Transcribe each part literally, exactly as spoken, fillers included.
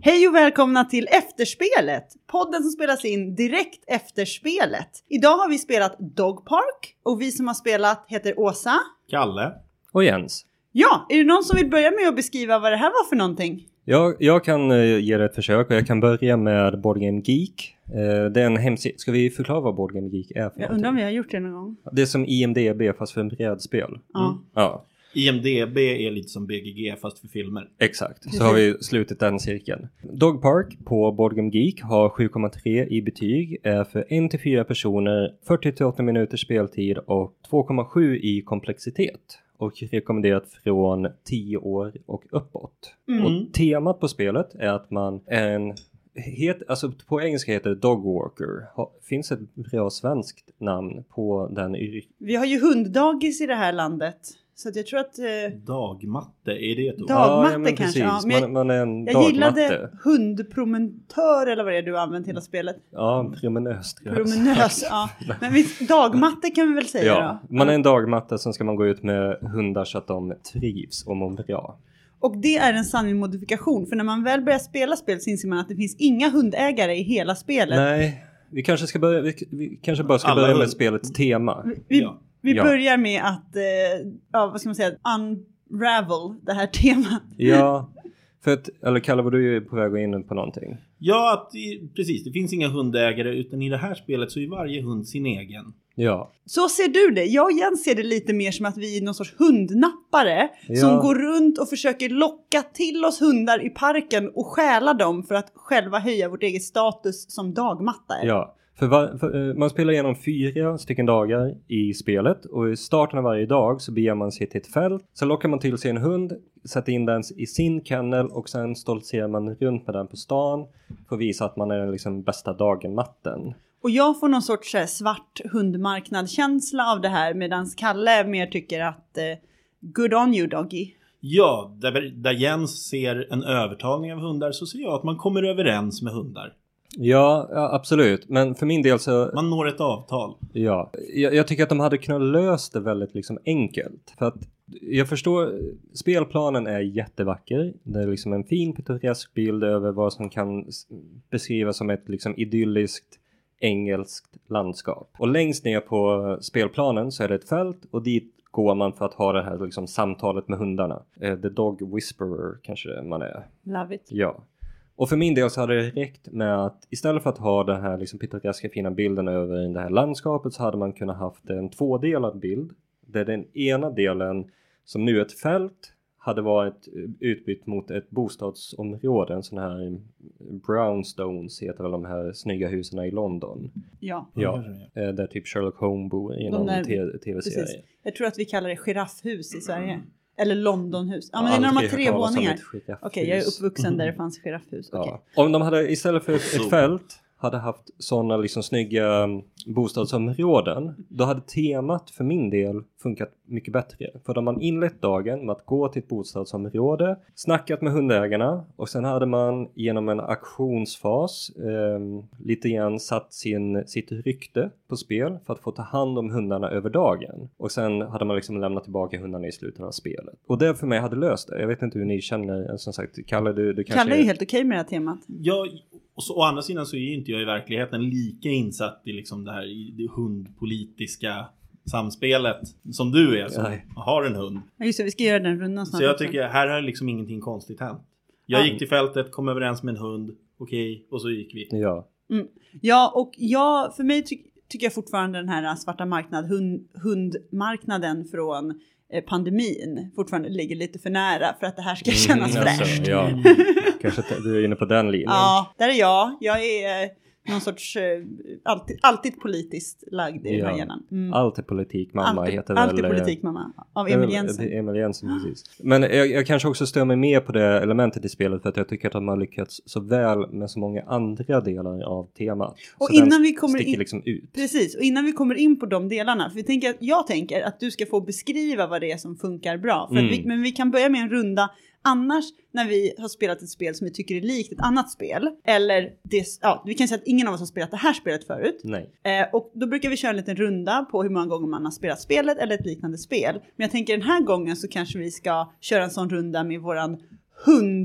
Hej och välkomna till Efterspelet, podden som spelas in direkt efter spelet. Idag har vi spelat Dog Park och vi som har spelat heter Åsa, Kalle och Jens. Ja, är det någon som vill börja med att beskriva vad det här var för någonting? Jag, jag kan uh, ge det ett försök och jag kan börja med Board Game Geek. Uh, det är en hemsida. Ska vi förklara vad Board Game Geek är för Jag undrar om vi har gjort det någon gång. Det är som I M D B fast för en brädspel. Ja. Mm. Ja. I M D B är lite som B G G fast för filmer. Exakt, så har vi slutit den cirkeln. Dog Park på Board Game Geek har sju komma tre i betyg. Är för en till fyra personer, fyrtio till åttio minuters speltid och två komma sju i komplexitet. Och rekommenderat från tio år och uppåt. Mm. Och temat på spelet är att man är en... Het, alltså på engelska heter det Dog Walker. Ha, finns ett bra svenskt namn på den yrk? Vi har ju hunddagis i det här landet. Så att jag tror att... Eh, Dagmatte, är det ett ord? Dagmatte ja, men kanske. Ja, men man, man är en jag dagmatte. gillade hundpromentör eller vad det är du har använt hela spelet. Ja, promenös. Promenös, ja. Men vi, dagmatte kan vi väl säga Ja, då? man är en dagmatte som ska man gå ut med hundar så att de trivs och mår bra. Och det är en sann modifikation. För när man väl börjar spela spel så inser man att det finns inga hundägare i hela spelet. Nej, vi kanske ska börja, vi, vi kanske bara ska Alla börja med hund. spelets tema. Vi, vi, Ja. vi Ja. börjar med att, eh, ja, vad ska man säga, unravel det här temat. Ja, för att, eller Kalle, var du ju på väg att gå in på någonting? Ja, att, det- precis. Det finns inga hundägare utan i det här spelet så är varje hund sin egen. Ja, Så ser du det. Jag och Jens ser det lite mer som att vi är någon sorts hundnappare Ja. som går runt och försöker locka till oss hundar i parken och stjäla dem för att själva höja vårt eget status som dagmattar. ja. För, var, för eh, man spelar igenom fyra stycken dagar i spelet och i starten av varje dag så beger man sig till ett fält. Så lockar man till sig en hund, sätter in den i sin kennel och sen stoltserar man runt med den på stan för att visa att man är den liksom bästa dagen-matten. Och jag får någon sorts så här, svart hundmarknadskänsla av det här medan Kalle mer tycker att eh, good on you doggy. Ja, där, där Jens ser en övertalning av hundar så ser jag att man kommer överens med hundar. Ja, ja, absolut. Men för min del så... Man når ett avtal. Ja, jag, jag tycker att de hade kunnat lösa det väldigt liksom enkelt. För att jag förstår, spelplanen är jättevacker. Det är liksom en fin pittoresk bild över vad som kan s- beskrivas som ett liksom idylliskt engelskt landskap. Och längst ner på spelplanen så är det ett fält och dit går man för att ha det här liksom samtalet med hundarna. Eh, The Dog Whisperer kanske man är. Love it. Ja. Och för min del så hade det räckt med att istället för att ha den här liksom pittoreska fina bilden över det här landskapet så hade man kunnat haft en tvådelad bild. Där den ena delen som nu är ett fält hade varit utbytt mot ett bostadsområde. En sån här brownstones heter väl de här snygga husen i London. Ja, Ja, eh, där typ Sherlock Holmes bor i någon där- te- tv-serie. precis. Jag tror att vi kallar det giraffhus i Sverige. Eller Londonhus. Ja, men det är när de har Aldrig tre hört talas om våningar. ett giraffhus. Okej, jag är uppvuxen där det fanns giraffhus. Okej. Ja. Om de hade istället för ett, Så. ett fält hade haft sådana liksom snygga um, bostadsområden, då hade temat för min del funkat mycket bättre. För då har man inlett dagen med att gå till ett bostadsområde, snackat med hundägarna och sen hade man genom en auktionsfas um, lite grann satt sin, sitt rykte på spel för att få ta hand om hundarna över dagen. Och sen hade man liksom lämnat tillbaka hundarna i slutet av spelet. Och det för mig hade löst det. Jag vet inte hur ni känner, som sagt, Kalle, du, du kanske... Kalle är ju helt okej med det här temat. Ja, och så, å andra sidan så är ju inte jag i verkligheten lika insatt i liksom det här i det hundpolitiska samspelet som du är som Nej. har en hund. Ja, just det, vi ska göra den rundan snart. Så jag också. tycker här har liksom ingenting konstigt hänt. Jag Ja. gick till fältet, kom överens med en hund, okej, och så gick vi. Ja. Mm. Ja, och jag, för mig ty- tycker jag fortfarande den här svarta marknad, hund, hundmarknaden från eh, pandemin fortfarande ligger lite för nära för att det här ska kännas Mm, alltså, fräscht. ja. Kanske att du är inne på den linjen. Ja, där är jag. Jag är eh, någon sorts, eh, alltid, alltid politiskt lagd i den här Ja. hjärnan. Mm. Allt är politik, mamma Alltid, heter väl... alltid politik, mamma. Av Emil Jensen. Eh, Emil Jensen, precis. Men jag, jag kanske också stör mig mer på det elementet i spelet för att jag tycker att de har lyckats så väl med så många andra delar av temat. Och så innan den vi kommer sticker in- liksom ut. Precis, och innan vi kommer in på de delarna, för vi tänker att, jag tänker att du ska få beskriva vad det är som funkar bra. För Mm. att vi, men vi kan börja med en runda. Annars när vi har spelat ett spel som vi tycker är likt ett annat spel, eller det, ja, vi kan säga att ingen av oss har spelat det här spelet förut. Nej. Eh, och då brukar vi köra en liten runda på hur många gånger man har spelat spelet eller ett liknande spel. Men jag tänker den här gången så kanske vi ska köra en sån runda med våran hund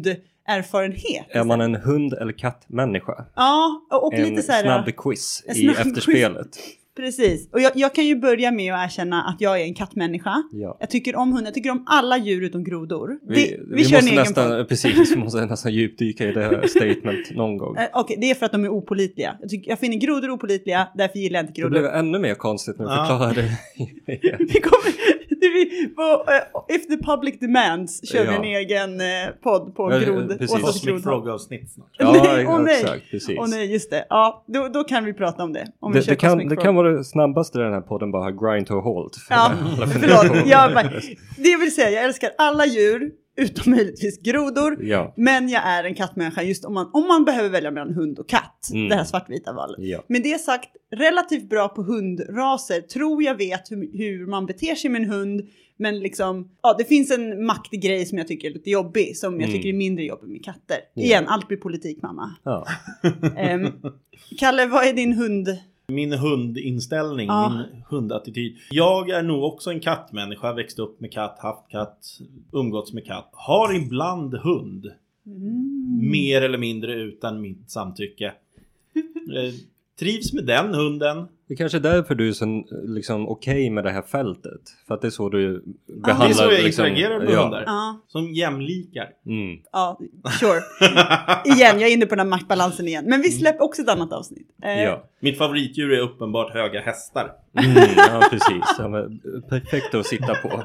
erfarenhet. Är man en hund- eller kattmänniska? Ja, och, och en lite så här... snabb quiz en i snabb efterspelet. Quiz. Precis. Och jag, jag kan ju börja med att erkänna att jag är en kattmänniska. Ja. Jag tycker om hundar. Jag tycker om alla djur utom grodor. Vi, det, vi, vi kör måste en egen nästan, podd. precis, vi måste nästan djupdyka i det här statement någon gång. Eh, Okej, okay, det är för att de är opålitliga. Jag, tycker, jag finner grodor opålitliga, därför gillar jag inte Det grodor. blev ännu mer konstigt när du Ja. förklarade. Vi kommer... det vi, på, uh, if the public demands kör vi Ja. en egen uh, podd på Ja, grod. precis. åsikt Cosmic grodhåll. Frog-avsnitt snart. Ja, Nej, åh nej. exakt, precis. Åh nej, just det. Ja, då, då kan vi prata om det. Om vi Det, kör det, kan, Cosmic det Frog. kan vara det snabbaste den här podden bara har grind to a halt. För Ja, alla funderar förlåt. på- Jag bara, det vill säga, jag älskar alla djur, utom möjligtvis grodor. Ja. Men jag är en kattmänniska just om man, om man behöver välja mellan hund och katt. Mm. Det här svartvita valet. Ja. Med det sagt, relativt bra på hundraser. Tror jag vet hur, hur man beter sig med en hund. Men liksom, ja, det finns en maktgrej som jag tycker är lite jobbig. Som jag Mm. tycker är mindre jobbig med katter. Ja. Igen, allt blir politik, mamma. Ja. Ehm, Kalle, vad är din hund? Min hundinställning, Ja. min hundattityd. Jag är nog också en kattmänniska. Växt upp med katt, haft katt, umgåtts med katt. Har ibland hund. Mm. Mer eller mindre utan mitt samtycke. eh, trivs med den hunden. Det är kanske är därför du är så liksom, okej med det här fältet. För att det är så du Det är behandlar... så jag liksom, interagerar med ja. hundar. Ja, Som jämlikar. Mm. ja, sure. Igen, jag är inne på den här maktbalansen igen. Men vi släpper också ett annat avsnitt. Eh, Ja. Mitt favoritdjur är uppenbart höga hästar. Mm, ja, precis. Ja, men, perfekt att sitta på.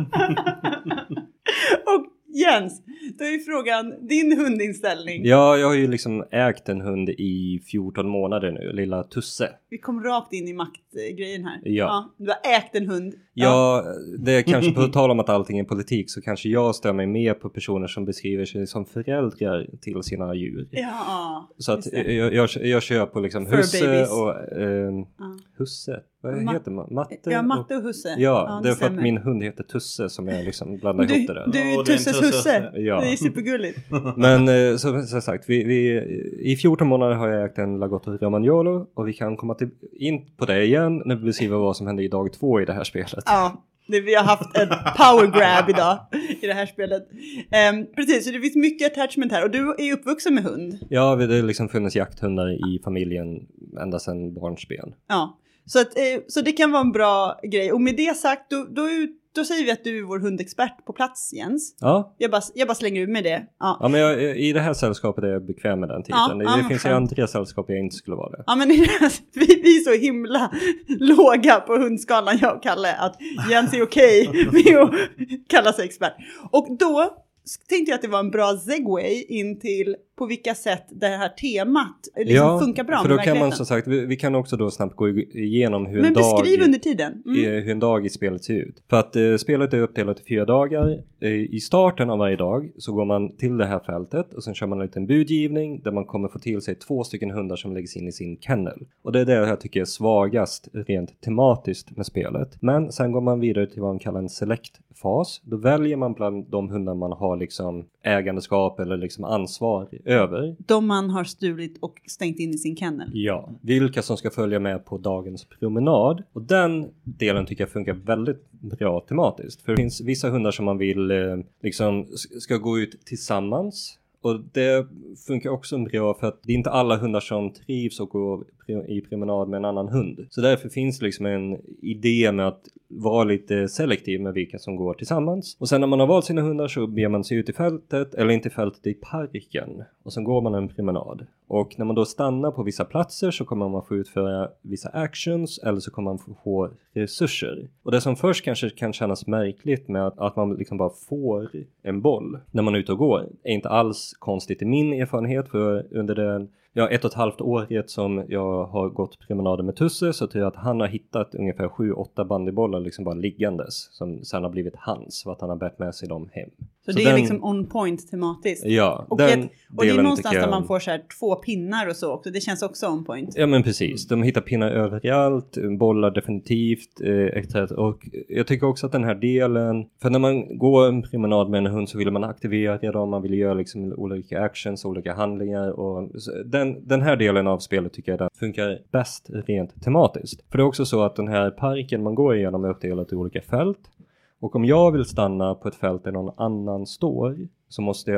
Och Jens, då är ju frågan, din hundinställning. Ja, jag har ju liksom ägt en hund i fjorton månader nu. Lilla Tusse. Vi kom rakt in i maktgrejen här. Ja. Du har ägt en hund. Ja, det är kanske på tal om att allting är politik så kanske jag stör mig mer på personer som beskriver sig som föräldrar till sina djur. Ja, Så att just det. jag, jag, jag kör på liksom Fur husse babies. och eh, Ja. husse. Vad Ma- heter man? Matte? Ja, och- Matte och Husse. Ja, det är för stämmer. att min hund heter Tusse som jag liksom blandar Du, ihop det där. du är Åh, det är en Tusses Tusses. husse. Ja. Det är supergulligt. Men eh, som som sagt, vi, vi, i fjorton månader har jag ägt en Lagotto Romagnolo och vi kan komma till, in på det igen när vi beskriver vad som hände i dag två i det här spelet. Ja, det, vi har haft en power grab idag i det här spelet. Ehm, precis, så det finns mycket attachment här. Och du är uppvuxen med hund. Ja, det har liksom funnits jakthundar i familjen ända sedan barnsben. Ja, så, att, eh, så det kan vara en bra grej. Och med det sagt, då, då, då säger vi att du är vår hundexpert på plats, Jens. Ja, Jag bara, jag bara slänger ut med det. Ja. ja men jag, i det här sällskapet är jag bekväm med den titeln. Ja, det ja, det men finns ju skönt. andra sällskap jag inte skulle vara det. Ja, men vi, vi är så himla låga på hundskalan, jag och Kalle, att Jens är okej med att kalla sig expert. Och då tänkte jag att det var en bra segway in till på vilka sätt det här temat liksom funkar bra för med då kan man verkligheten. som sagt, vi, vi kan också då snabbt gå igenom hur Men en dag... beskriv under tiden. Mm. eh, hur en dag i spelet ser ut. För att eh, spelet är uppdelat i fyra dagar. Eh, I starten av varje dag så går man till det här fältet och sen kör man en liten budgivning där man kommer få till sig två stycken hundar som läggs in i sin kennel. Och det är det jag tycker är svagast rent tematiskt med spelet. Men sen går man vidare till vad man kallar en select-fas. Då väljer man bland de hundar man har liksom ägandeskap eller liksom ansvar över. De man har stulit och stängt in i sin kennel. Ja, vilka som ska följa med på dagens promenad. Och den delen tycker jag funkar väldigt bra tematiskt. För det finns vissa hundar som man vill eh, liksom s- ska gå ut tillsammans. Och det funkar också bra för att det är inte alla hundar som trivs och går i promenad med en annan hund. Så därför finns liksom en idé med att vara lite selektiv med vilka som går tillsammans. Och sen när man har valt sina hundar så ber man sig ut i fältet, eller inte i fältet, i parken. Och sen går man en promenad. Och när man då stannar på vissa platser så kommer man få utföra vissa actions eller så kommer man få resurser. Och det som först kanske kan kännas märkligt med att, att man liksom bara får en boll när man är ute och går är inte alls konstigt i min erfarenhet, för under den Ja, ett och ett halvt året som jag har gått promenader med Tusse så tror jag att han har hittat ungefär sju åtta bandybollar liksom bara liggandes som sen har blivit hans för att han har bärt med sig dem hem. Så, Så det är den- liksom on point tematiskt. Ja, Och, den ett, och det är delen någonstans tycker där jag- man får så här två pinnar och så också. Det känns också on point. Ja men precis, de hittar pinnar överallt, bollar definitivt, eh, et cetera. Och jag tycker också att den här delen, för när man går en promenad med en hund så vill man aktivera dem, man vill göra liksom olika actions, olika handlingar och så den, den här delen av spelet tycker jag den funkar bäst rent tematiskt. För det är också så att den här parken man går igenom är uppdelat i olika fält. Och om jag vill stanna på ett fält där någon annan står så måste jag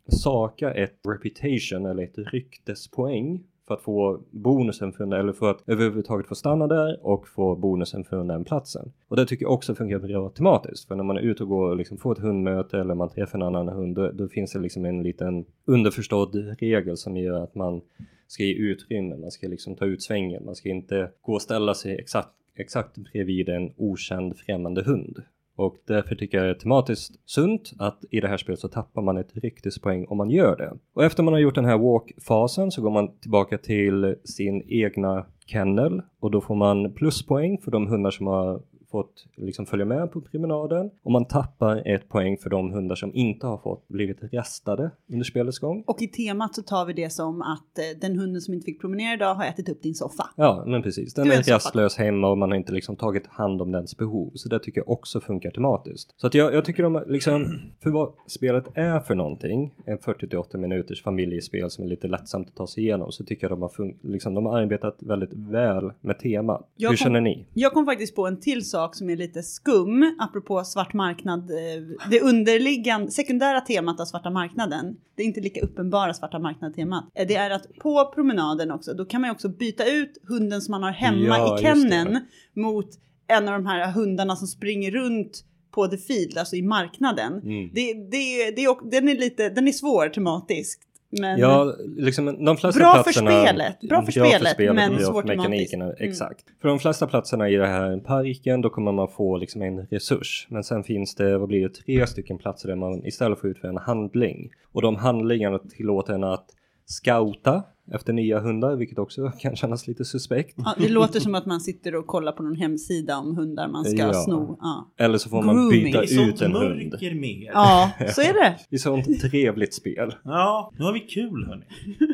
saka ett reputation eller ett ryktespoäng för att få bonusen för, eller för att överhuvudtaget få stanna där och få bonusen för den platsen. Och det tycker jag också fungerar bra tematiskt. För när man är ute och går och liksom får ett hundmöte eller man träffar en annan hund, då, då finns det liksom en liten underförstådd regel som gör att man ska ge utrymme, man ska liksom ta ut svängen, man ska inte gå och ställa sig exakt, exakt bredvid en okänd främmande hund. Och därför tycker jag det är tematiskt sunt att i det här spelet så tappar man ett ryktespoäng om man gör det. Och efter man har gjort den här walk-fasen så går man tillbaka till sin egna kennel. Och då får man pluspoäng för de hundar som har fått liksom följa med på promenaden. Och man tappar ett poäng för de hundar som inte har fått blivit restade under spelets gång. Och i temat så tar vi det som att eh, den hunden som inte fick promenera idag har ätit upp din soffa. Ja, men precis. Den Du är är en rastlös hemma och man har inte liksom tagit hand om dens behov. Så det tycker jag också funkar tematiskt. Så att jag, jag tycker de liksom, för vad spelet är för någonting, en fyrtio till åttio minuters familjespel som är lite lättsamt att ta sig igenom, så tycker jag de har, fun- liksom, de har arbetat väldigt väl med temat. Jag Hur kom, känner ni? Jag kom faktiskt på en till sak som är lite skum, apropå svart marknad. Det underliggande, sekundära temat av svarta marknaden, det är inte lika uppenbara svarta marknad-temat. Det är att på promenaden också, då kan man ju också byta ut hunden som man har hemma Ja, i kenneln mot en av de här hundarna som springer runt på the field, alltså i marknaden. Mm. Det, det, det, den är lite, den är svår tematiskt. Men ja, liksom de flesta bra platserna, för spelet, bra för spelet, för spelet men bra svårt för mekanikerna, mm. exakt. För de flesta platserna i det här parken, då kommer man få liksom en resurs. Men sen finns det, vad blir det, tre stycken platser där man istället får utföra en handling. Och de handlingarna tillåter en att scouta efter nya hundar, vilket också kan kännas lite suspekt. Ja, det låter som att man sitter och kollar på någon hemsida om hundar man ska ja. sno. Ja. Eller så får man Grooming. byta ut en hund. Mer. Ja, så är det. Det är sånt trevligt spel. Ja, nu har vi kul, hörni.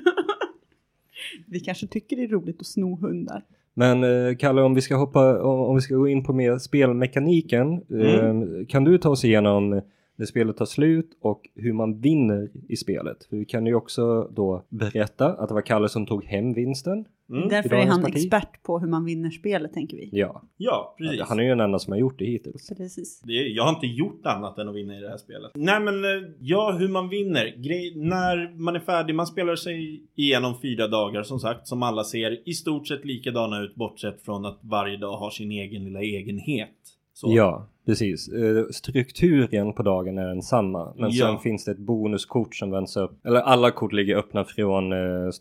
Vi kanske tycker det är roligt att sno hundar. Men eh, Kalle, om vi ska hoppa, om, om vi ska gå in på mer spelmekaniken, mm. eh, kan du ta oss igenom när spelet tar slut och hur man vinner i spelet? För vi kan ju också då berätta att det var Kalle som tog hem vinsten. Mm. Därför är han parti. expert på hur man vinner spelet, tänker vi. Ja, ja precis. Han är ju den enda som har gjort det hittills. Precis. Det är, jag har inte gjort annat än att vinna i det här spelet. Nej men, ja, hur man vinner. Grej, när man är färdig, man spelar sig igenom fyra dagar som sagt, som alla ser i stort sett likadana ut, bortsett från att varje dag har sin egen lilla egenhet. Så. Ja, precis. Strukturen på dagen är densamma. Men ja. sen finns det ett bonuskort som vänds upp. Eller alla kort ligger öppna från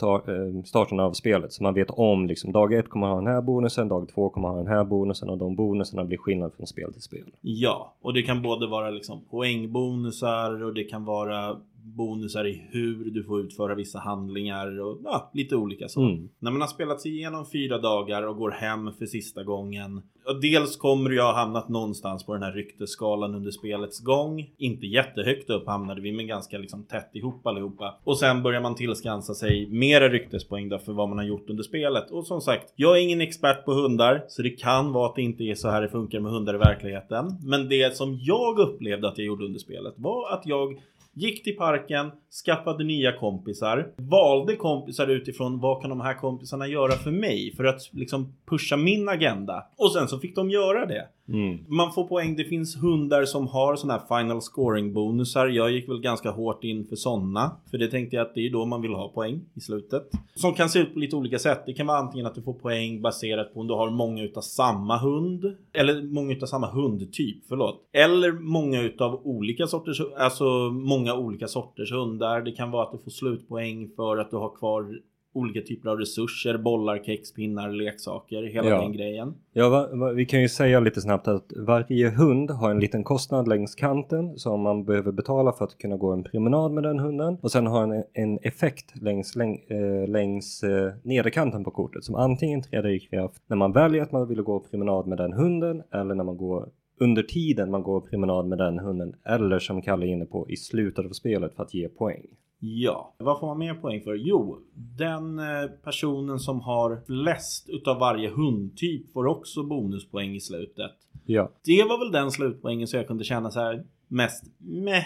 starten av spelet. Så man vet om liksom dag ett kommer ha den här bonusen, dag två kommer ha den här bonusen. Och de bonuserna blir skillnad från spel till spel. Ja, och det kan både vara liksom poängbonusar och det kan vara bonusar i hur du får utföra vissa handlingar och ja, lite olika så. Mm. När man har spelat sig igenom fyra dagar och går hem för sista gången. Och dels kommer jag ha hamnat någonstans på den här ryktesskalan under spelets gång. Inte jättehögt upp hamnade vi, men ganska liksom tätt ihop allihopa. Och sen börjar man tillskansa sig mera ryktespoäng för vad man har gjort under spelet. Och som sagt, jag är ingen expert på hundar, så det kan vara att det inte är så här det funkar med hundar i verkligheten. Men det som jag upplevde att jag gjorde under spelet var att jag gick till parken, skaffade nya kompisar, valde kompisar utifrån vad kan de här kompisarna göra för mig för att liksom pusha min agenda. Och sen så fick de göra det. Mm. Man får poäng, det finns hundar som har såna här final scoring bonusar. Jag gick väl ganska hårt in för sådana, för det tänkte jag att det är då man vill ha poäng i slutet. Som kan se ut på lite olika sätt. Det kan vara antingen att du får poäng baserat på om du har många utav samma hund, eller många utav samma hundtyp, förlåt. Eller många utav olika sorters, alltså många olika sorters hundar. Det kan vara att du får slutpoäng för att du har kvar olika typer av resurser, bollar, kex, pinnar, leksaker, hela ja. den grejen. Ja, va, va, vi kan ju säga lite snabbt att varje hund har en liten kostnad längs kanten som man behöver betala för att kunna gå en promenad med den hunden. Och sen har en, en effekt längs, läng, äh, längs äh, nederkanten på kortet som antingen träder i kraft när man väljer att man vill gå promenad med den hunden, eller när man går under tiden man går promenad med den hunden, eller som Kalle är inne på i slutet av spelet för att ge poäng. Ja, vad får man mer poäng för? Jo, den personen som har flest utav varje hundtyp får också bonuspoäng i slutet. Ja. Det var väl den slutpoängen så jag kunde känna så här mest meh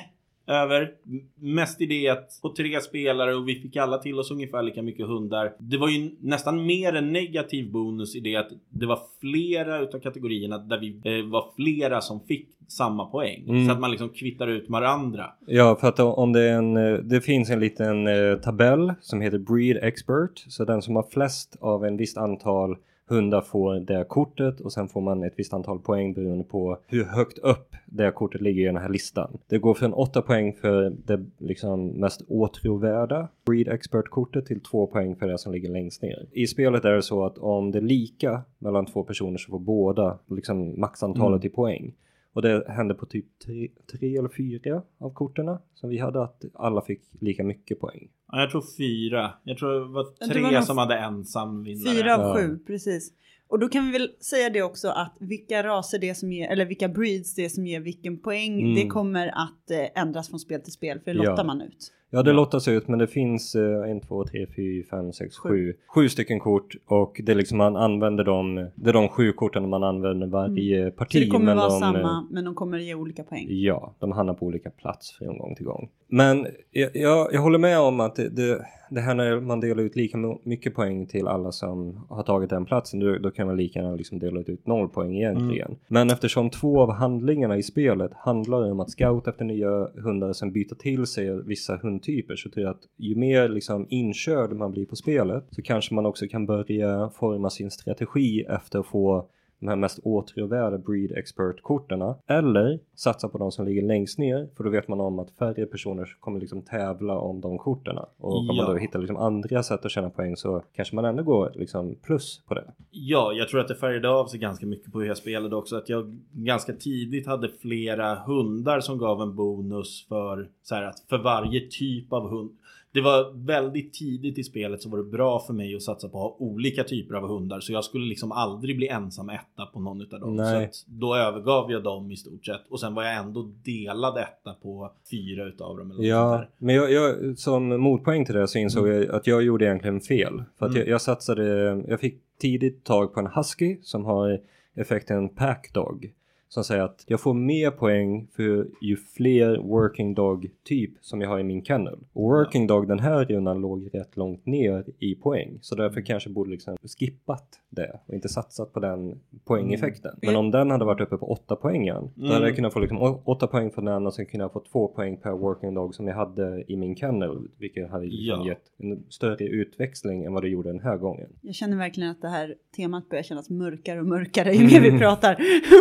över. Mest idé att på tre spelare och vi fick alla till oss ungefär lika mycket hundar. Det var ju nästan mer en negativ bonus i det att det var flera utav kategorierna där vi eh, var flera som fick samma poäng. Mm. Så att man liksom kvittar ut varandra. Ja, för att om det är en, det finns en liten eh, tabell som heter Breed Expert. Så den som har flest av en visst antal hundar får det kortet och sen får man ett visst antal poäng beroende på hur högt upp det kortet ligger i den här listan. Det går från åtta poäng för det liksom mest åtråvärda Breed Expert-kortet till två poäng för det som ligger längst ner. I spelet är det så att om det är lika mellan två personer så får båda liksom maxantalet mm. i poäng. Och det hände på typ tre, tre eller fyra av korterna som vi hade, att alla fick lika mycket poäng. Ja, jag tror fyra. Jag tror det var tre det var som hade ensam vinnare. Fyra av sju, ja. Precis. Och då kan vi väl säga det också att vilka raser det som ger, eller vilka breeds det som ger vilken poäng, mm. det kommer att eh, ändras från spel till spel, för det lottar ja. man ut. Ja, det lottas ut, men det finns eh, en, två, tre, fyra, fem, sex, sju. Sju stycken kort och det är liksom man använder dem, det är de sju korten man använder varje mm. parti. Så det kommer men vara de, samma, men de kommer ge olika poäng. Ja, de hamnar på olika plats från gång till gång. Men jag, jag, jag håller med om att det, det, det här när man delar ut lika mycket poäng till alla som har tagit den platsen, då, då kan man lika gärna liksom dela ut noll poäng egentligen. Mm. Men eftersom två av handlingarna i spelet handlar om att scouta efter nya hundar som byter till sig vissa hundtyper, så tror jag att ju mer liksom inkörd man blir på spelet så kanske man också kan börja forma sin strategi efter att få de här mest åtråvärda Breed Expert-korterna. Eller satsa på de som ligger längst ner. För då vet man om att färre personer kommer liksom tävla om de korterna. Och om ja. man då hittar liksom andra sätt att tjäna poäng så kanske man ändå går liksom plus på det. Ja, jag tror att det färgade av sig ganska mycket på hur jag spelade också. Att jag ganska tidigt hade flera hundar som gav en bonus för, så här, att för varje typ av hund. Det var väldigt tidigt i spelet så var det bra för mig att satsa på att ha olika typer av hundar. Så jag skulle liksom aldrig bli ensam etta på någon utav dem. Nej. Så att då övergav jag dem i stort sett. Och sen var jag ändå delad etta på fyra utav dem. Eller ja, sånt där. Men jag, jag, som motpoäng till det så insåg mm. jag att jag gjorde egentligen fel. För att mm. jag, jag satsade, jag fick tidigt tag på en husky som har effekten pack dog. Som säger att jag får mer poäng för ju fler working dog typ som jag har i min kennel. Och working dog den här rundan låg rätt långt ner i poäng. Så därför kanske borde liksom skippat det och inte satsat på den poängeffekten. Mm. Men om den hade varit uppe på åtta poängen, mm. då hade jag kunnat få liksom åtta poäng för den och sen kunde jag få två poäng per working dog som jag hade i min kennel. Vilket hade liksom ja. gett en större utväxling än vad det gjorde den här gången. Jag känner verkligen att det här temat börjar kännas mörkare och mörkare ju mer vi pratar.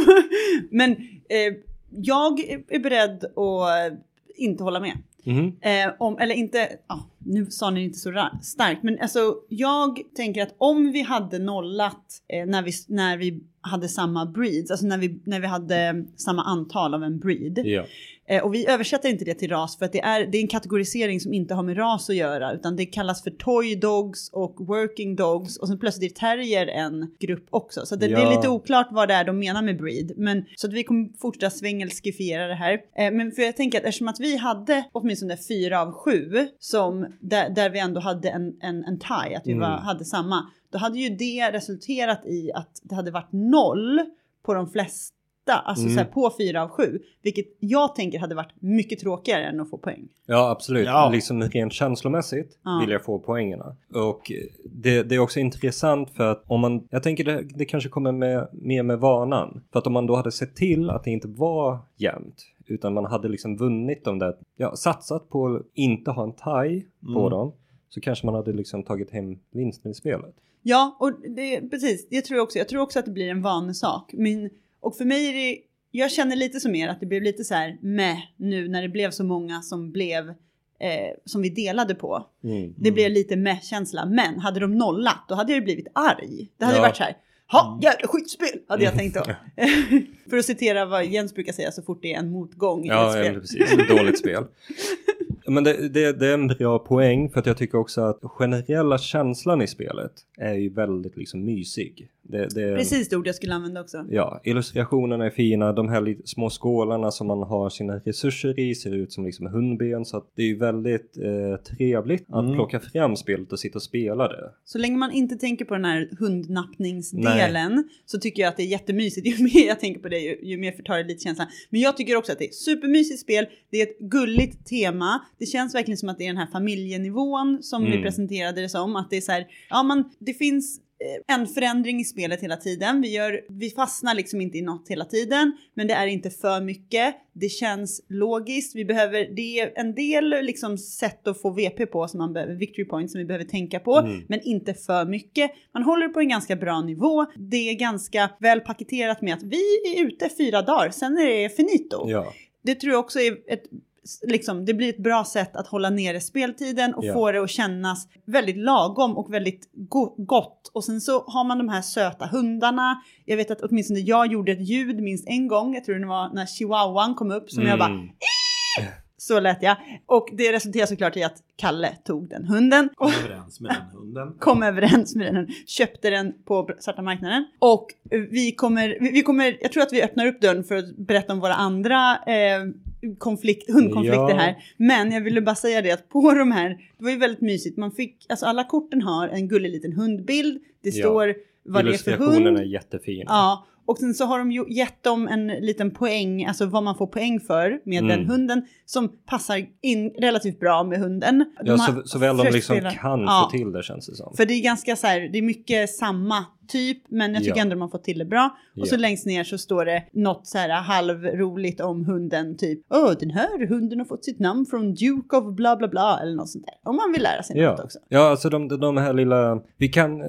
Men eh, jag är beredd att inte hålla med. Mm. Eh, om, eller inte, ah, nu sa ni inte så ra- starkt. Men alltså, jag tänker att om vi hade nollat eh, när, vi, när vi hade samma breeds. Alltså när vi, när vi hade samma antal av en breed. Ja. Eh, och vi översätter inte det till ras. För att det är, det är en kategorisering som inte har med ras att göra. Utan det kallas för toy dogs och working dogs. Och sen plötsligt är terrier en grupp också. Så det, ja. det är lite oklart vad det är de menar med breed. Men, så att vi kommer fortsätta svängelskifiera det här. Eh, men för jag tänker att eftersom att vi hade åtminstone fyra av sju. Som, där, där vi ändå hade en, en, en tie. Att vi mm. var, hade samma. Då hade ju det resulterat i att det hade varit noll på de flesta. Alltså mm. så här, på fyra av sju. Vilket jag tänker hade varit mycket tråkigare än att få poäng. Ja, absolut. Ja. Liksom rent känslomässigt ja. vill jag få poängerna. Och det, det är också intressant för att om man... Jag tänker det, det kanske kommer med, mer med vanan. För att om man då hade sett till att det inte var jämnt. Utan man hade liksom vunnit dem där. Ja, satsat på att inte ha en tie på mm. dem. Så kanske man hade liksom tagit hem vinsten i spelet. Ja, och det, precis. Det tror jag också. Jag tror också att det blir en vanesak. Men... Och för mig är det, jag känner lite som er att det blev lite så här med nu när det blev så många som blev, eh, som vi delade på. Mm. Det blev lite med känsla. Men hade de nollat, då hade jag blivit arg. Det hade ja. varit så här, ha, jävla skitspel, hade jag tänkt då. För att citera vad Jens brukar säga, så fort det är en motgång i ja, ett spel. Ja, precis. Ett dåligt spel. Men det, det, det är en bra poäng för att jag tycker också att generella känslan i spelet är ju väldigt liksom mysig. Det, det, Precis det ord jag skulle använda också. Ja, illustrationerna är fina. De här lite små skålarna som man har sina resurser i ser ut som liksom hundben. Så att det är ju väldigt eh, trevligt att Mm. plocka fram spelet och sitta och spela det. Så länge man inte tänker på den här hundnappningsdelen Nej. Så tycker jag att det är jättemysigt. Ju mer jag tänker på det ju, ju mer förtar det lite känslan. Men jag tycker också att det är supermysigt spel. Det är ett gulligt tema. Det känns verkligen som att det är den här familjenivån som mm. vi presenterade det som. Att det är så här, ja man, det finns en förändring i spelet hela tiden. Vi, gör, vi fastnar liksom inte i något hela tiden. Men det är inte för mycket. Det känns logiskt. Vi behöver, det är en del liksom sätt att få V P på som man behöver, victory points som vi behöver tänka på. Mm. Men inte för mycket. Man håller på en ganska bra nivå. Det är ganska väl paketerat med att vi är ute fyra dagar. Sen är det finito. Ja. Det tror jag också är ett... Liksom, det blir ett bra sätt att hålla nere speltiden och yeah. få det att kännas väldigt lagom och väldigt go- gott. Och sen så har man de här söta hundarna. Jag vet att åtminstone jag gjorde ett ljud minst en gång. Jag tror det var när chihuahuan kom upp som mm. jag bara... Eee! Så lät jag. Och det resulterade såklart i att Kalle tog den hunden. Kom överens med den hunden. Kom överens med den hunden. Köpte den på svarta marknaden. Och vi kommer, vi kommer... Jag tror att vi öppnar upp dörren för att berätta om våra andra... Eh, konflikt, hundkonflikter ja. här. Men jag ville bara säga det att på de här, det var ju väldigt mysigt. Man fick, alltså alla korten har en gullig liten hundbild. Det ja. står vad det är för hund. Illustrationerna är jättefina. Ja. Och sen så har de ju gett dem en liten poäng, alltså vad man får poäng för med mm. den hunden som passar in relativt bra med hunden. De ja, så, så väl de liksom spela. kan ja. få till det känns det som. För det är ganska så här, det är mycket samma typ, men jag tycker ja. ändå de har fått till det bra. Och ja. så längst ner så står det något så här halvroligt om hunden, typ åh, den här hunden har fått sitt namn från Duke of bla bla bla, eller något sånt där. Om man vill lära sig ja. något också. Ja, alltså de, de här lilla, vi kan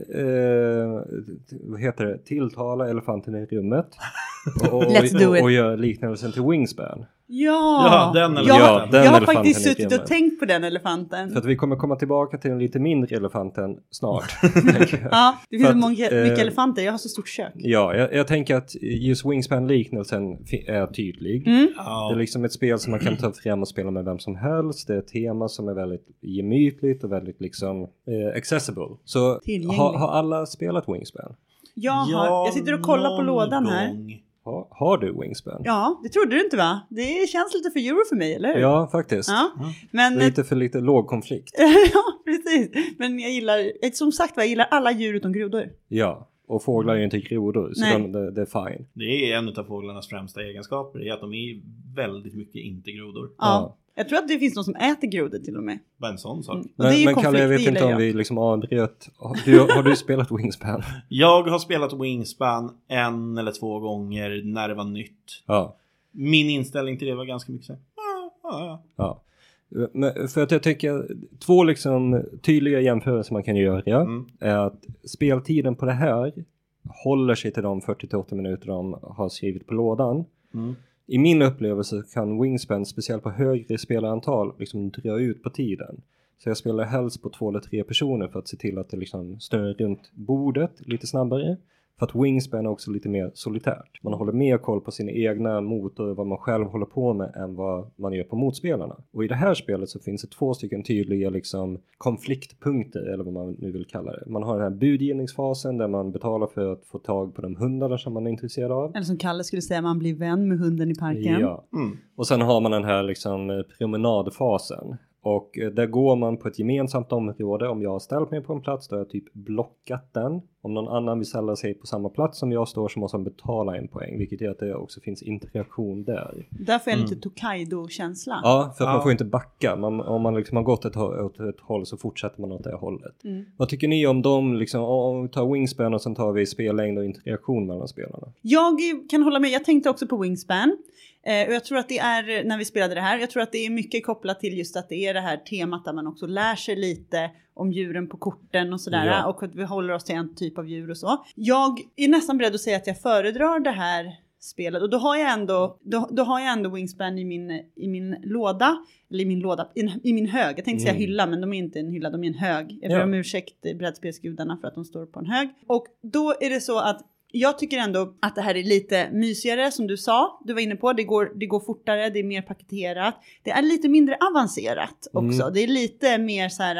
eh, vad heter det, tilltala elefanten i rummet och, och, Let's do it. och, och göra liknelsen till Wingspan. Ja, ja, den elefanten. Ja, den jag har elefanten faktiskt suttit och tänkt på den elefanten. För att vi kommer komma tillbaka till den lite mindre elefanten snart. Ja, det finns att, många, mycket eh, elefanter. Jag har så stort kök. Ja, jag, jag tänker att just Wingspan-liknelsen är tydlig. Mm. Det är liksom ett spel som man kan ta fram och spela med vem som helst. Det är ett tema som är väldigt gemytligt och väldigt liksom eh, accessible. Så ha, har alla spelat Wingspan? Jag, har, ja, jag sitter och kollar på lådan gång. här. Ha, har du Wingspan? Ja, det trodde du inte va? Det känns lite för euro för mig, eller hur? Ja, faktiskt. Ja, men, lite för lite låg konflikt. Ja, precis. Men jag gillar, som sagt jag gillar alla djur utom grodor. Ja, och fåglar är ju inte grodor, så de, det, det är fine. Det är en av fåglarnas främsta egenskaper, det är att de är väldigt mycket inte grodor. Ja. ja. Jag tror att det finns någon som äter grodor till och med. Bara en sån sak. Mm. Men, men Kalle, jag vet inte om vi liksom avbröt. Du, har du spelat Wingspan? Jag har spelat Wingspan en eller två gånger när det var nytt. Ja. Min inställning till det var ganska mycket så. Ja, ja, ja. Men för att jag tänker, två liksom tydliga jämförelser man kan göra mm. är att speltiden på det här håller sig till de fyrtio till åttio minuter de har skrivit på lådan. Mm. I min upplevelse kan Wingspan, speciellt på högre spelarantal, liksom dra ut på tiden. Så jag spelar helst på två eller tre personer för att se till att det liksom snurrar runt bordet lite snabbare. För att Wingspan är också lite mer solitärt. Man håller mer koll på sina egna motor och vad man själv håller på med än vad man gör på motspelarna. Och i det här spelet så finns det två stycken tydliga liksom konfliktpunkter, eller vad man nu vill kalla det. Man har den här budgivningsfasen där man betalar för att få tag på de hundarna som man är intresserad av. Eller som Kalle skulle säga, man blir vän med hunden i parken. Ja. Mm. Och sen har man den här liksom promenadfasen. Och där går man på ett gemensamt område. Om jag har ställt mig på en plats då har jag typ blockat den. Om någon annan vill ställa sig på samma plats som jag står så måste man betala en poäng. Vilket gör att det också finns interaktion där. Därför är det mm. lite Tokaido-känsla. Ja, för att ja. man får inte backa. Man, om man liksom har gått ett, åt ett håll så fortsätter man åt det hållet. Mm. Vad tycker ni om dem? Liksom, om vi tar Wingspan och sen tar vi spellängd och interaktion mellan spelarna. Jag kan hålla med. Jag tänkte också på Wingspan. Eh, och jag tror att det är, när vi spelade det här, jag tror att det är mycket kopplat till just att det är det här temat där man också lär sig lite om djuren på korten och sådär. Ja. Och att vi håller oss till en typ av djur och så. Jag är nästan beredd att säga att jag föredrar det här spelet. Och då har jag ändå, då, då har jag ändå Wingspan i min, i min låda. Eller i min låda, i, i min hög. Jag tänkte mm. säga hylla, men de är inte en hylla, de är en hög. Jag ber ja. om ursäkt brädspelsgudarna för att de står på en hög. Och då är det så att jag tycker ändå att det här är lite mysigare, som du sa. Du var inne på, det går, det går fortare, det är mer paketerat. Det är lite mindre avancerat också. Mm. Det är lite mer så här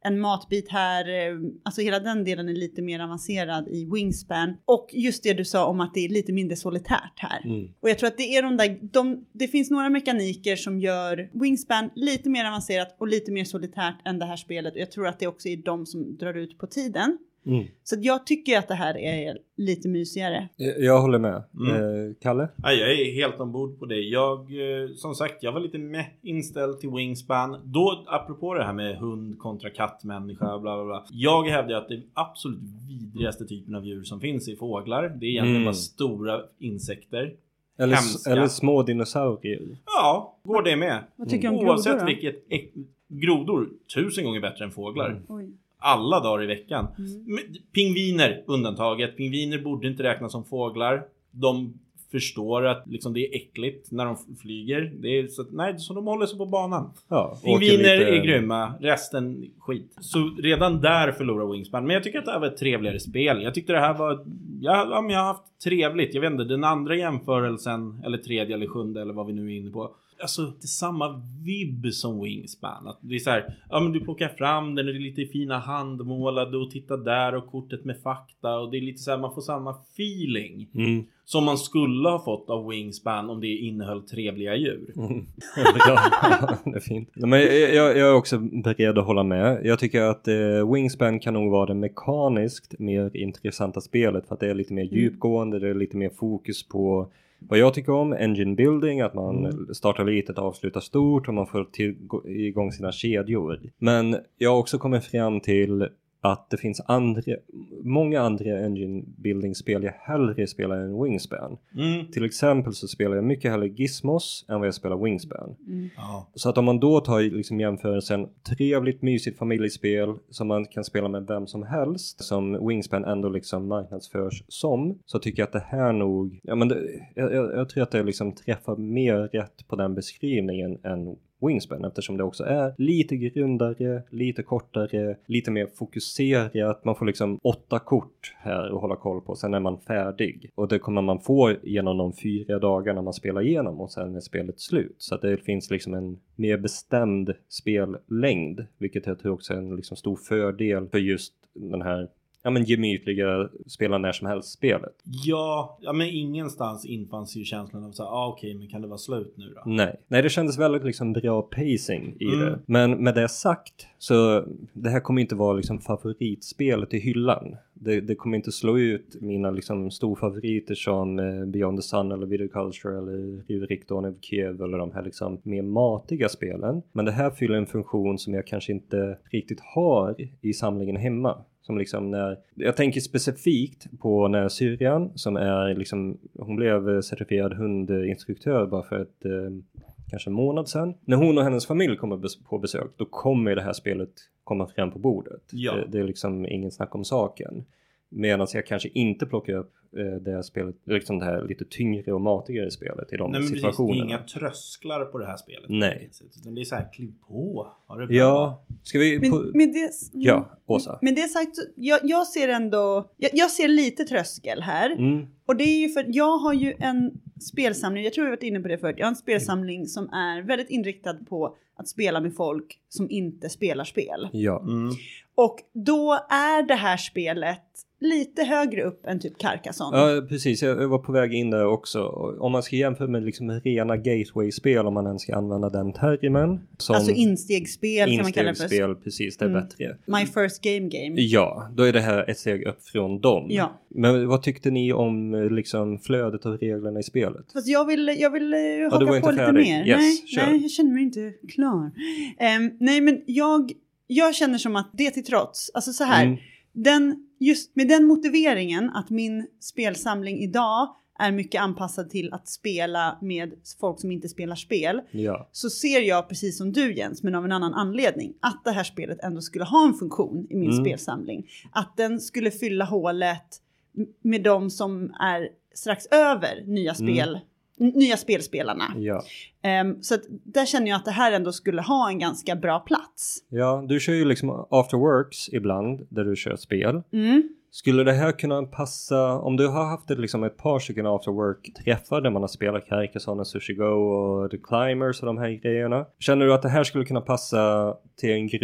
en matbit här. Alltså hela den delen är lite mer avancerad i Wingspan. Och just det du sa om att det är lite mindre solitärt här. Mm. Och jag tror att det är de där, de, det finns några mekaniker som gör Wingspan lite mer avancerat och lite mer solitärt än det här spelet. Och jag tror att det också är de som drar ut på tiden. Mm. Så jag tycker att det här är lite mysigare. Jag, jag håller med. Mm. Eh, Kalle? Ja, jag är helt ombord på det. Jag, eh, som sagt, jag var lite med inställd till Wingspan. Då, apropå det här med hund kontra kattmänniska, bla bla bla. Jag hävdar att det absolut vidrigaste typen av djur som finns är fåglar. Det är egentligen mm. bara stora insekter. Eller, eller små dinosaurier. Ja, går det med. Vad tycker du om Oavsett grodor, vilket äck, grodor, tusen gånger bättre än fåglar. Mm. Oj. Alla dagar i veckan. Mm. Pingviner undantaget. Pingviner borde inte räknas som fåglar. De förstår att liksom, det är äckligt när de flyger. Det är så, nej, så de håller sig på banan. Ja, pingviner lite... är grymma. Resten skit. Så redan där förlorar Wingspan. Men jag tycker att det här var ett trevligare spel. Jag tyckte det här var... Ja, jag har haft trevligt. Jag vet inte, den andra jämförelsen. Eller tredje eller sjunde eller vad vi nu är inne på. Alltså det är samma vibb som Wingspan. Att det är så här, ja men du plockar fram den och det är lite fina handmålade och titta där och kortet med fakta och det är lite så här, man får samma feeling mm. som man skulle ha fått av Wingspan om det innehöll trevliga djur. Mm. Ja, det är fint. Men jag, jag är också beredd att hålla med. Jag tycker att eh, Wingspan kan nog vara det mekaniskt mer intressanta spelet för att det är lite mer mm. djupgående, det är lite mer fokus på vad jag tycker om, engine building, att man mm. startar litet och avslutar stort och man får till, igång sina kedjor. Men jag har också kommit fram till att det finns andra, många andra engine building spel jag hellre spelar än Wingspan. Mm. Till exempel så spelar jag mycket hellre Gizmos än vad jag spelar Wingspan. Mm. Ja. Så att om man då tar liksom jämförelsen trevligt, mysigt familjespel som man kan spela med vem som helst, som Wingspan ändå liksom marknadsförs som, så tycker jag att det här nog, ja men det, jag, jag, jag tror att det liksom träffar mer rätt på den beskrivningen än Wingspan, eftersom det också är lite grundare, lite kortare, lite mer fokuserat. Man får liksom åtta kort här att hålla koll på, sen är man färdig. Och det kommer man få genom de fyra dagarna man spelar igenom och sen är spelet slut. Så att det finns liksom en mer bestämd spellängd, vilket jag tror också är en liksom stor fördel för just den här ja men gemytliga spela när som helst spelet. Ja, ja men ingenstans infanns ju känslan av så här, ah, okej, okay, men kan det vara slut nu då? Nej, nej det kändes väldigt liksom bra pacing i mm. det. Men med det sagt så det här kommer inte vara liksom favoritspelet i hyllan. Det, det kommer inte slå ut mina liksom storfavoriter som eh, Beyond the Sun eller Viticulture eller Riverik Dawn of Kiev eller de här liksom mer matiga spelen. Men det här fyller en funktion som jag kanske inte riktigt har i samlingen hemma. Som liksom när, jag tänker specifikt på när syrran som är liksom, hon blev certifierad hundinstruktör bara för ett, eh, kanske en månad sedan. När hon och hennes familj kommer bes- på besök, då kommer det här spelet komma fram på bordet. Ja. Det, det är liksom ingen snack om saken. Medan jag kanske inte plockar upp eh, det här spelet, liksom det här lite tyngre och matigare spelet i de Nej, men situationerna. Det är inga trösklar på det här spelet. Nej. Det är så här, kliv på. Har det bra? Ja, ska vi... Men, på... med det, ja, Åsa. Men det sagt, jag, jag ser ändå, jag, jag ser lite tröskel här. Mm. Och det är ju för, jag har ju en spelsamling, jag tror jag varit inne på det förut. Jag har en spelsamling som är väldigt inriktad på att spela med folk som inte spelar spel. Ja. Mm. Och då är det här spelet lite högre upp än typ Carcassonne. Ja, precis. Jag var på väg in där också. Om man ska jämföra med liksom rena gateway-spel, om man ens ska använda den termen. Som alltså instegsspel kan man kalla det för. Instegsspel, precis. Det är mm. bättre. My first game game. Ja, då är det här ett steg upp från dem. Ja. Men vad tyckte ni om liksom flödet och reglerna i spelet? Fast jag vill, jag vill ja, haka på lite färdig. mer. Yes, nej, kör. nej, jag känner mig inte klar. Um, nej, men jag, jag känner som att det till trots, alltså så här, mm. den, just med den motiveringen att min spelsamling idag är mycket anpassad till att spela med folk som inte spelar spel. Ja. Så ser jag precis som du Jens, men av en annan anledning, att det här spelet ändå skulle ha en funktion i min mm. spelsamling. Att den skulle fylla hålet med de som är strax över nya spel. Mm. Nya spelspelarna. Ja. Um, så att där känner jag att det här ändå skulle ha en ganska bra plats. Ja, du kör ju liksom afterworks ibland där du kör spel. Mm. Skulle det här kunna passa, om du har haft ett, liksom ett par stycken afterwork-träffar där man har spelat Carcassonne, Sushi Go och The Climbers och de här grejerna. Känner du att det här skulle kunna passa till en grupp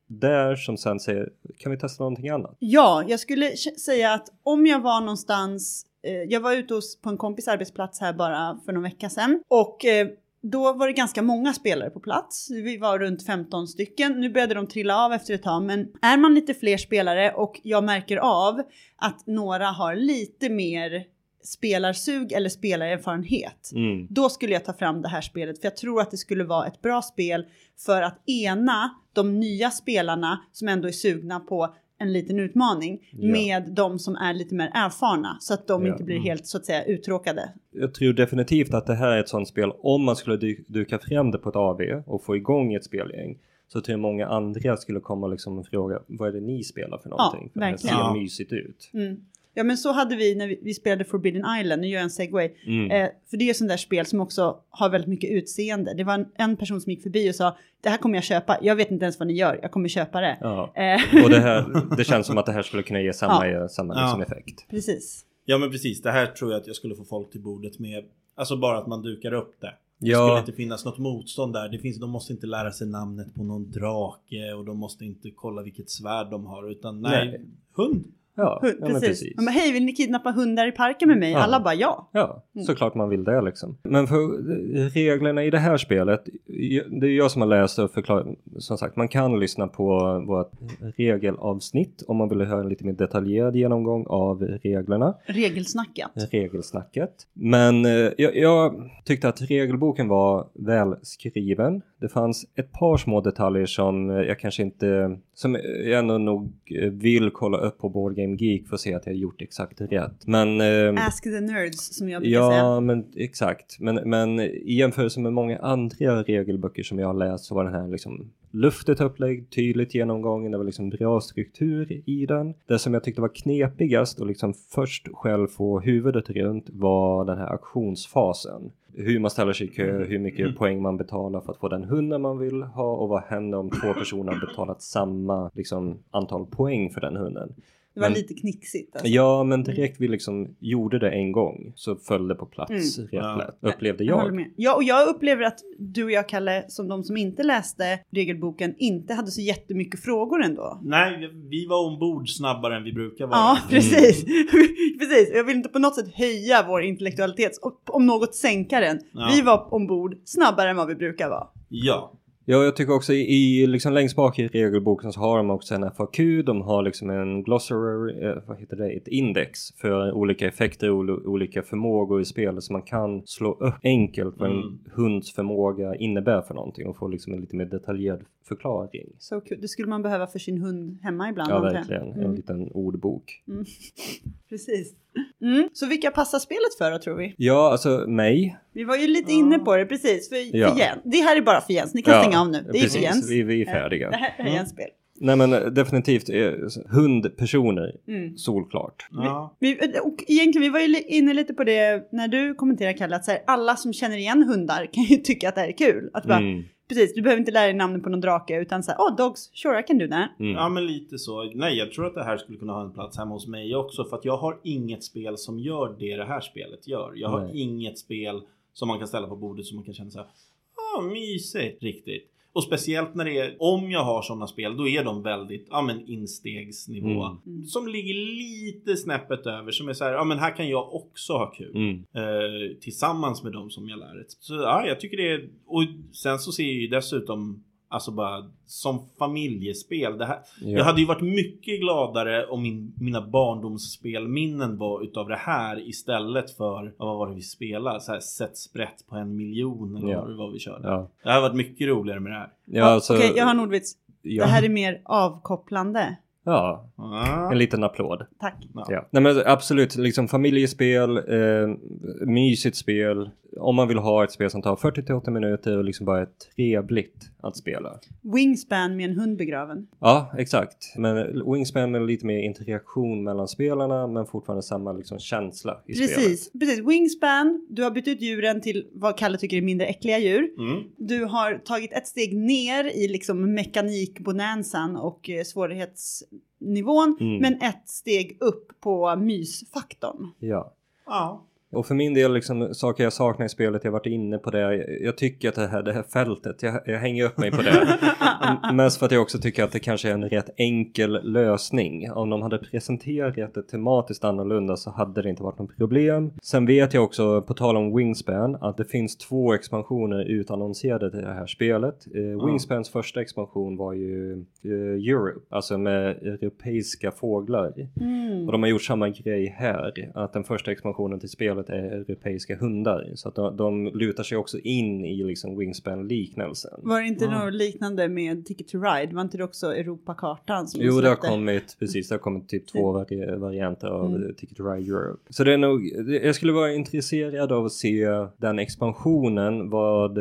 där som sen säger, kan vi testa någonting annat? Ja, jag skulle säga att om jag var någonstans, eh, jag var ute hos, på en kompis arbetsplats här bara för någon vecka sedan. Och eh, då var det ganska många spelare på plats. Vi var runt femton stycken. Nu började de trilla av efter ett tag. Men är man lite fler spelare och jag märker av att några har lite mer spelarsug eller spelarerfarenhet. Mm. Då skulle jag ta fram det här spelet. För jag tror att det skulle vara ett bra spel för att ena de nya spelarna som ändå är sugna på en liten utmaning ja. med de som är lite mer erfarna. Så att de ja. inte blir helt så att säga uttråkade. Jag tror definitivt att det här är ett sånt spel. Om man skulle dy- duka fram det på ett A V och få igång ett spelgäng. Så tror jag många andra skulle komma liksom och fråga, vad är det ni spelar för någonting? Ja, för verkligen. det ser Ja. mysigt ut. Mm. Ja, men så hade vi när vi, vi spelade Forbidden Island. Nu gör jag en segway. Mm. Eh, för det är ju sån där spel som också har väldigt mycket utseende. Det var en, en person som gick förbi och sa, det här kommer jag köpa. Jag vet inte ens vad ni gör. Jag kommer köpa det. Ja. Eh. Och det, här, det känns som att det här skulle kunna ge samma, ja. samma ja. liksom effekt. Precis. Ja, men precis. Det här tror jag att jag skulle få folk till bordet med. Alltså bara att man dukar upp det. Det ja. skulle inte finnas något motstånd där. Det finns, de måste inte lära sig namnet på någon drake. Och de måste inte kolla vilket svärd de har. Utan nej, nej. hund. Ja, Hund, ja precis. men precis. Man bara, hej, vill ni kidnappa hundar i parken med mig? Ja. Alla bara ja. Ja, såklart man vill det liksom. Men för reglerna i det här spelet, det är jag som har läst och förklarat, som sagt, man kan lyssna på vårt regelavsnitt om man vill höra en lite mer detaljerad genomgång av reglerna. Regelsnacket. Regelsnacket. Men eh, jag, jag tyckte att regelboken var välskriven. Det fanns ett par små detaljer som jag kanske inte, som jag ändå nog vill kolla upp på Board Game Geek för att se att jag har gjort exakt rätt. Men, eh, Ask the nerds som jag brukar ja, säga. Ja, men exakt. Men, men i jämförelse med många andra regelböcker som jag har läst så var den här liksom luftigt upplägg, tydligt genomgången, det var liksom bra struktur i den. Det som jag tyckte var knepigast och liksom först själv få huvudet runt var den här auktionsfasen. Hur man ställer sig i kö, hur mycket mm. poäng man betalar för att få den hunden man vill ha och vad händer om två personer har betalat samma liksom, antal poäng för den hunden. Det var men, lite knixigt. Alltså. Ja, men direkt vi liksom gjorde det en gång så föll det på plats mm. rätt ja. lätt, upplevde jag. jag ja, och jag upplever att du och jag, Kalle, som de som inte läste regelboken, inte hade så jättemycket frågor ändå. Nej, vi var ombord snabbare än vi brukar vara. Ja, precis. Mm. precis. Jag vill inte på något sätt höja vår intellektualitet, om något sänka den. Ja. Vi var ombord snabbare än vad vi brukar vara. Ja. Ja, jag tycker också i, i liksom längst bak i regelboken så har de också en F A Q. De har liksom en glossary, eh, vad heter det? Ett index för olika effekter och olika förmågor i spelet. Så man kan slå upp enkelt vad en mm. hunds förmåga innebär för någonting. Och få liksom en lite mer detaljerad förklaring. Så kul. Det skulle man behöva för sin hund hemma ibland. Ja, verkligen. Mm. En liten ordbok. Mm. Precis. Mm. Så vilka passar spelet för då, tror vi? Ja, alltså mig. Vi var ju lite inne på det, precis. För, ja. för Jens. Det här är bara för Jens. Ni kan ja, stänga av nu. Det precis. är för Jens. Vi, vi är färdiga. Det här är mm. Jens spel. Nej, men definitivt eh, hundpersoner, mm. solklart. Ja. Vi, vi, och egentligen, vi var ju inne lite på det när du kommenterade, Kalle, att så här, alla som känner igen hundar kan ju tycka att det här är kul. Att bara, mm. precis, du behöver inte lära dig namnet på någon drake utan så här, oh dogs, sure I can do that. Mm. Ja, men lite så. Nej, jag tror att det här skulle kunna ha en plats hemma hos mig också, för att jag har inget spel som gör det det här spelet gör. Jag har Nej. inget spel som man kan ställa på bordet som man kan känna så här, åh, oh, mysigt, riktigt. Och speciellt när det är, om jag har sådana spel, då är de väldigt, ja men instegsnivå. Mm. Som ligger lite snäppet över, som är så här, ja men här kan jag också ha kul. Mm. Eh, tillsammans med dem som jag lär ett. Så ja, jag tycker det är, och sen så ser jag ju dessutom, alltså bara som familjespel. Det här, ja. Jag hade ju varit mycket gladare om min, mina barndomsspelminnen var utav det här istället för, vad var det vi spelade? Så här, sätt sprätt på en miljon eller ja. vad vi körde. Ja. Det har varit mycket roligare med det här. Ja, alltså, Okej, okay, jag har en ordvits. Ja. Det här är mer avkopplande. Ja, ah. en liten applåd. Tack. Ja. Ja. Nej, men absolut, liksom familjespel, eh, mysigt spel. Om man vill ha ett spel som tar fyrtio till åttio minuter och liksom bara är trevligt att spela. Wingspan med en hund begraven. Ja, exakt. Men Wingspan med lite mer interaktion mellan spelarna, men fortfarande samma liksom känsla i Precis. spelet. Precis, Wingspan, du har bytt ut djuren till vad Kalle tycker är mindre äckliga djur. Mm. Du har tagit ett steg ner i liksom mekanikbonanzan och eh, svårighetsnivån, mm. men ett steg upp på mysfaktorn. Ja. Ja. Och för min del, liksom, saker jag saknar i spelet, jag har varit inne på det. Jag, jag tycker att det här, det här fältet, jag, jag hänger upp mig på det. Mest för att jag också tycker att det kanske är en rätt enkel lösning. Om de hade presenterat det tematiskt annorlunda så hade det inte varit något problem. Sen vet jag också, på tal om Wingspan, att det finns två expansioner utannonserade till det här spelet. Eh, mm. Wingspans första expansion var ju eh, Europe, alltså med europeiska fåglar. Mm. Och de har gjort samma grej här, att den första expansionen till spelet är europeiska hundar. Så att de, de lutar sig också in i liksom Wingspan-liknelsen. Var det inte mm. något liknande med Ticket to Ride? Var inte det också Europakartan som Jo, det har kommit, precis, det har kommit typ två vari- varianter av mm. Ticket to Ride Europe. Så det är nog, jag skulle vara intresserad av att se den expansionen, vad...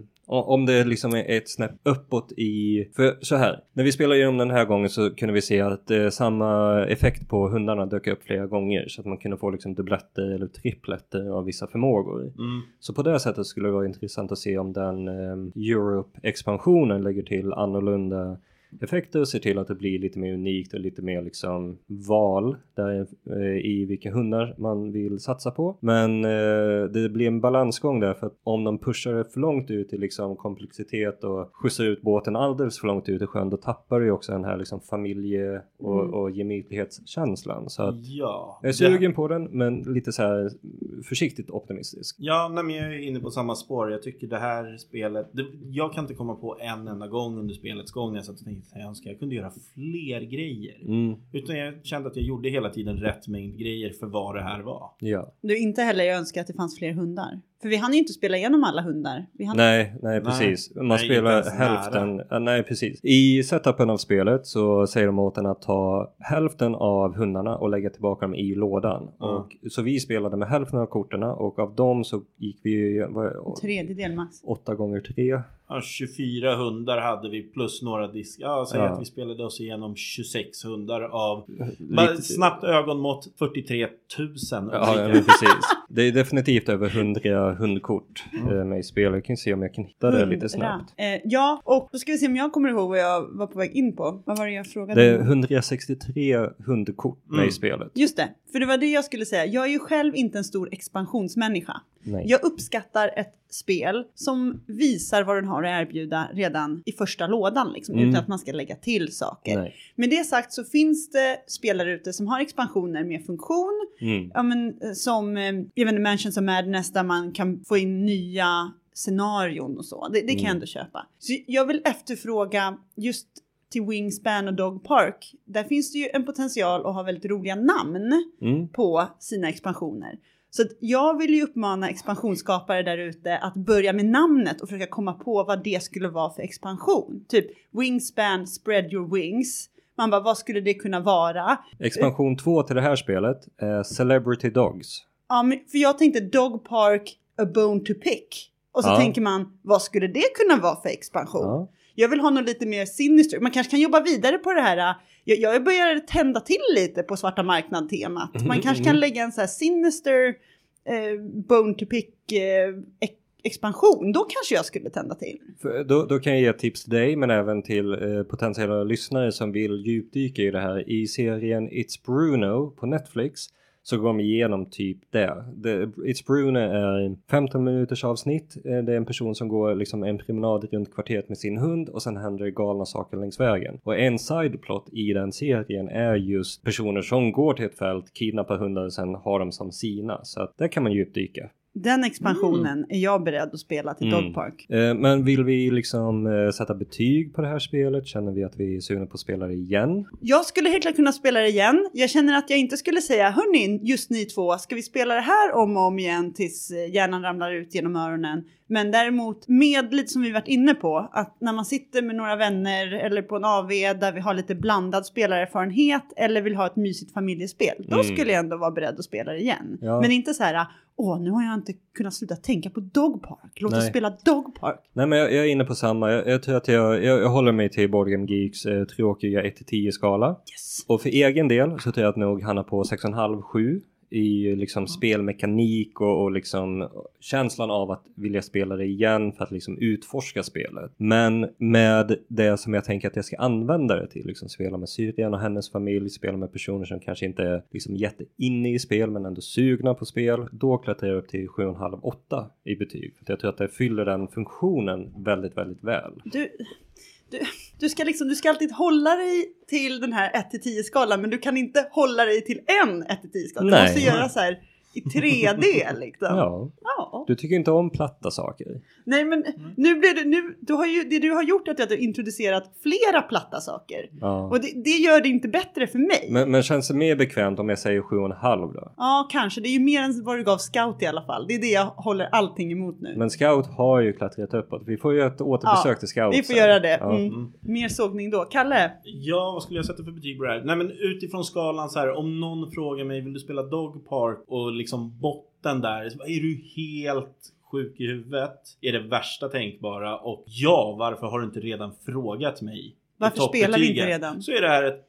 Om det liksom är ett snäpp uppåt i... För så här, när vi spelade igenom den här gången så kunde vi se att eh, samma effekt på hundarna dök upp flera gånger. Så att man kunde få liksom dubbletter eller tripletter av vissa förmågor. Mm. Så på det sättet skulle det vara intressant att se om den eh, Europe-expansionen lägger till annorlunda effekter och ser till att det blir lite mer unikt och lite mer liksom val där, eh, i vilka hundar man vill satsa på. Men eh, det blir en balansgång där, för att om de pushar det för långt ut i liksom komplexitet och skjutsar ut båten alldeles för långt ut i sjön, då tappar du också den här liksom familje- och, mm. och gemytlighetskänslan. Så att ja, jag är sugen det... på den, men lite så här försiktigt optimistisk. Ja, nej, men jag är inne på samma spår. Jag tycker det här spelet, det, jag kan inte komma på en enda gång under spelets gång jag satt och tänkte jag önskar jag kunde göra fler grejer. Mm. Utan jag kände att jag gjorde hela tiden rätt mängd grejer för vad det här var. Ja. Du, inte heller jag önskar att det fanns fler hundar. För vi hann ju inte spela igenom alla hundar. Vi hann... Nej, nej precis. Man nej, spelar hälften. Äh, nej, precis. I setupen av spelet så säger de åt en att ta hälften av hundarna och lägga tillbaka dem i lådan. Mm. Och, så vi spelade med hälften av korterna och av dem så gick vi... Vad, tredjedel max. Åtta gånger tre. Ja, tjugofyra hundar hade vi plus några diskar. Ja, säg ja. att vi spelade oss igenom tjugosex hundar av lite... snabbt ögonmått fyrtiotre tusen. Ja, ja, men precis. Det är definitivt över hundra hundkort mm. med i spel. Jag kan se om jag kan hitta det lite snabbt. Eh, ja, och då ska vi se om jag kommer ihåg vad jag var på väg in på. Vad var det jag frågade? Det är hundrasextiotre hundkort med mm. i spelet. Just det, för det var det jag skulle säga. Jag är ju själv inte en stor expansionsmänniska. Nej. Jag uppskattar ett spel som visar vad den har att erbjuda redan i första lådan. Liksom, mm. utan att man ska lägga till saker. Nej. Med det sagt så finns det spelare ute som har expansioner med funktion. Mm. Ja, men, som eh, även Mansions of Madness där man kan få in nya scenarion och så. Det, det kan mm. jag ändå köpa. Så jag vill efterfråga just till Wingspan och Dog Park. Där finns det ju en potential att ha väldigt roliga namn mm. på sina expansioner. Så att jag vill ju uppmana expansionsskapare där ute att börja med namnet och försöka komma på vad det skulle vara för expansion. Typ Wingspan, Spread Your Wings. Man bara, vad skulle det kunna vara? Expansion två till det här spelet är Celebrity Dogs. Ja, men för jag tänkte Dog Park, A Bone to Pick. Och så ja. tänker man, vad skulle det kunna vara för expansion? Ja. Jag vill ha något lite mer sinister. Man kanske kan jobba vidare på det här. Jag, jag börjar tända till lite på svarta marknad-temat. Man mm, kanske mm. kan lägga en så här sinister eh, bone to pick eh, expansion. Då kanske jag skulle tända till. För då, då kan jag ge tips till dig, men även till eh, potentiella lyssnare som vill djupdyka i det här. I serien It's Bruno på Netflix så går de igenom typ det. det. It's Bruno är femton minuters avsnitt. Det är en person som går liksom en promenad runt kvarteret med sin hund och sen händer det galna saker längs vägen. Och en sideplot i den serien är just personer som går till ett fält, kidnappar hundar och sen har dem som sina. Så att där kan man djupdyka. Den expansionen mm. är jag beredd att spela till mm. Dog Park. Eh, men vill vi liksom eh, sätta betyg på det här spelet? Känner vi att vi är sugna på att spela det igen? Jag skulle helt klart kunna spela det igen. Jag känner att jag inte skulle säga, hörni, just ni två, ska vi spela det här om och om igen tills hjärnan ramlar ut genom öronen? Men däremot med lite som vi varit inne på, att när man sitter med några vänner eller på en A V där vi har lite blandad spelarerfarenhet eller vill ha ett mysigt familjespel, då mm. skulle jag ändå vara beredd att spela det igen. Ja. Men inte så här, åh, nu har jag inte kunnat sluta tänka på Dog Park. Låt oss spela Dog Park. Nej, men jag, jag är inne på samma. Jag, jag tror att jag, jag, jag håller mig till Board Game Geeks eh, tråkiga ett till tio skala. Yes. Och för egen del så tror jag att nog hamnar på sex komma fem sju i liksom spelmekanik och, och liksom känslan av att vilja spela det igen för att liksom utforska spelet. Men med det som jag tänker att jag ska använda det till, liksom spela med syrran och hennes familj, spela med personer som kanske inte är liksom jätte inne i spel men ändå sugna på spel, då klättrar jag upp till sju komma fem åtta i betyg. För jag tror att det fyller den funktionen väldigt, väldigt väl. Du... Du, du, ska liksom, du ska alltid hålla dig till den här ett till tio skalan, men du kan inte hålla dig till en ett till tio skala. Du Nej. måste göra så här i tre D liksom. Ja. Ja. Du tycker inte om platta saker. Nej, men nu blir det, nu, du har ju, det du har gjort är att du har introducerat flera platta saker. Ja. Och det, det gör det inte bättre för mig. Men, men känns det mer bekvämt om jag säger sju komma fem då? Ja, kanske. Det är ju mer än vad du gav Scout i alla fall. Det är det jag håller allting emot nu. Men Scout har ju klättrat uppåt. Vi får ju ett återbesök Ja, till Scout. vi får sen. göra det. Ja. Mm. Mer sågning då. Kalle? Ja, vad skulle jag sätta för betyg på det här? Nej, men utifrån skalan så här, om någon frågar mig, vill du spela Dog Park och liksom botten där, är du helt sjuk i huvudet? Är det värsta tänkbara? Och ja, varför har du inte redan frågat mig? Varför spelar vi inte redan? Så är det här ett,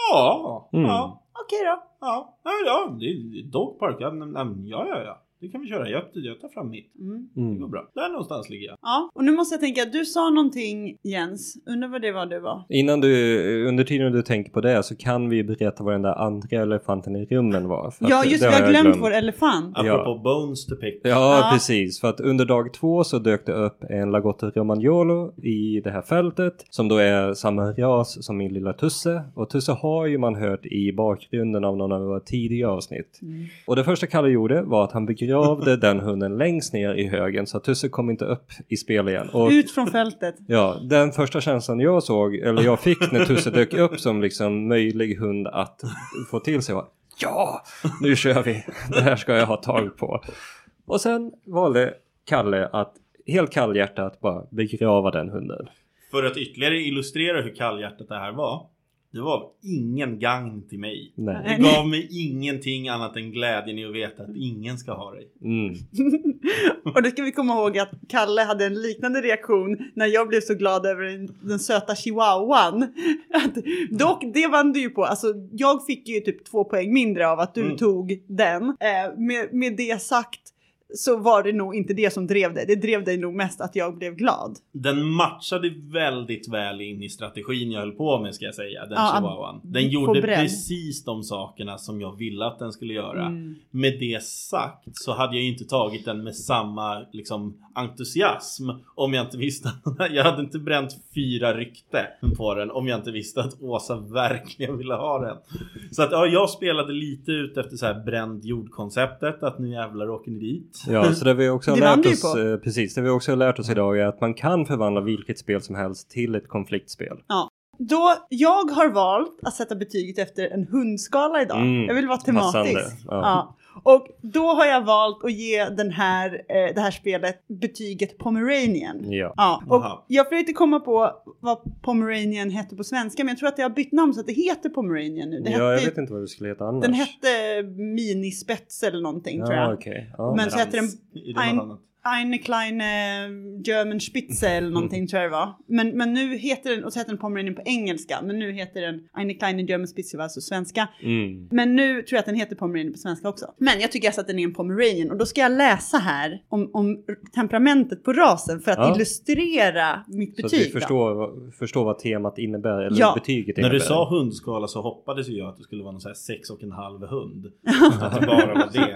ja, Mm. ja, Okej då. ja, ja, ja, det är Dog Park, ja, men, ja, ja, ja. Det kan vi köra. Jag, jag tar fram mitt. Mm. Det Mm. går bra. Där någonstans ligger jag. Ja, och nu måste jag tänka att du sa någonting, Jens. Undrar vad det var det var. Innan du, under tiden du tänker på det så kan vi berätta vad den där andra elefanten i rummen var. För Ja, att just det vi har har jag glömt vår elefant. Apropå Ja. bones to pick. Ja, Ja. precis. För att under dag två så dök det upp en Lagotto Romagnolo i det här fältet. Som då är samma ras som min lilla Tusse. Och Tusse har ju man hört i bakgrunden av någon av våra tidiga avsnitt. Mm. Och det första Kalle gjorde var att han begravde den hunden längst ner i högen. Så att Tusse kom inte upp i spel igen. Och Ut från fältet. ja, den första känslan jag såg, eller jag fick när Tusse dök upp som liksom möjlig hund att få till sig var: ja, nu kör vi. Det här ska jag ha tag på. Och sen valde Kalle att helt kallhjärtat bara begrava den hunden. För att ytterligare illustrera hur kallhjärtat det här var. Det var ingen gagn till mig. Nej. Det gav mig ingenting annat än glädjen i att veta att ingen ska ha dig. Mm. Och då ska vi komma ihåg att Kalle hade en liknande reaktion när jag blev så glad över den, den söta chihuahuan. Att, dock, det vann du ju på. Alltså, jag fick ju typ två poäng mindre av att du Mm. tog den. Eh, med, med det sagt så var det nog inte det som drev dig. Det drev dig nog mest att jag blev glad. Den matchade väldigt väl in i strategin jag höll på med, ska jag säga. Den Ja, chihuahuan. Den få gjorde bredd. precis de sakerna som jag ville att den skulle göra. Mm. Med det sagt så hade jag ju inte tagit den med samma liksom entusiasm om jag inte visste. Jag hade inte bränt fyra rykte på den om jag inte visste att Åsa verkligen ville ha den. Så att ja, jag spelade lite ut efter så här bränd jordkonceptet, att nu jävlar åker ni dit. Ja, så det vi också har Det vann lärt du oss, på. eh, precis, det vi också har lärt oss idag är att man kan förvandla vilket spel som helst till ett konfliktspel. Då, jag har valt att sätta betyget efter en hundskala idag. Mm, Jag vill vara tematisk. passande, ja. Ja. Och då har jag valt att ge den här, eh, det här spelet betyget Pomeranian. Ja. Ja, och Aha. jag försökte komma på vad Pomeranian hette på svenska, men jag tror att det har bytt namn så att det heter Pomeranian nu. Det ja, jag hette, vet inte vad det skulle heta annars. den hette Minispets eller någonting, tror Ja, jag. okej. Ja. Men så heter den I det Ein- något annat. Eine kleine German Spitze eller någonting tror jag det var. Men, men nu heter den, och så heter den Pomeranian på engelska. Men nu heter den Eine kleine German Spitze, var alltså svenska. Mm. Men nu tror jag att den heter Pomeranian på svenska också. Men jag tycker alltså att den är en Pomeranian. Och då ska jag läsa här om, om temperamentet på rasen för att Ja. illustrera mitt Så att betyg. vi då. förstår, vad- förstår vad temat innebär, eller Ja. betyget När innebär. du sa hundskala så hoppades ju jag att det skulle vara någon så här sex och en halv hund. Att det bara var det.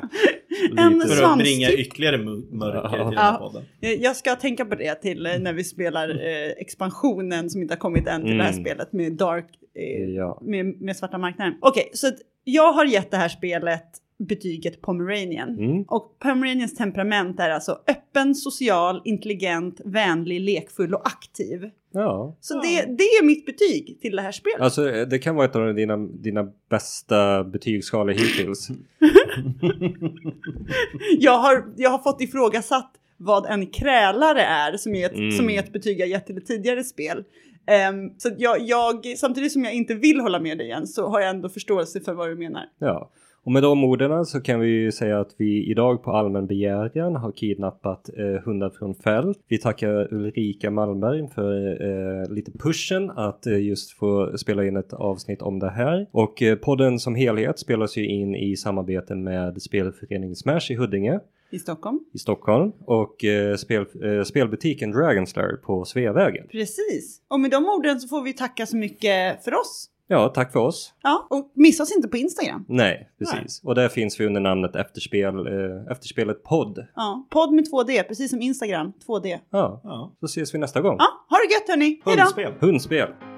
En Lite- För att bringa svanstyp. ytterligare mu- mörker till Ja. den här Ja. podden. Jag ska tänka på det till eh, när vi spelar eh, expansionen som inte har kommit än till det här Mm. spelet med Dark, eh, Ja. med, med svarta marknaden. Okej, så att jag har gett det här spelet betyget Pomeranian. Mm. Och Pomeranians temperament är alltså öppen, social, intelligent, vänlig, lekfull och aktiv. Ja. Så Ja. det, det är mitt betyg till det här spelet. Alltså det kan vara ett av dina, dina bästa betygsskalor hittills. Jag har, jag har fått ifrågasatt vad en krälare är, som är ett, Mm. som är ett betyg jag gett till ett tidigare spel. Ehm, så att jag, jag, samtidigt som jag inte vill hålla med dig igen så har jag ändå förståelse för vad du menar. Ja. Och med de orden så kan vi säga att vi idag på allmän begäran har kidnappat eh, hundar från fält. Vi tackar Ulrika Malmberg för eh, lite pushen att eh, just få spela in ett avsnitt om det här. Och eh, podden som helhet spelas ju in i samarbete med spelföreningen Smash i Huddinge. I Stockholm. I Stockholm. Och eh, spel, eh, spelbutiken Dragonslayer på Sveavägen. Precis. Och med de orden så får vi tacka så mycket för oss. Ja, tack för oss. Ja, och missa oss inte på Instagram. Nej, precis. Nej. Och där finns vi under namnet Efterspel, eh, Efterspelet podd. Ja, podd med två D, precis som Instagram, två D. Ja, ja. Så ses vi nästa gång. Ja, ha det gött hörni. Hej då. Hundspel. Hundspel.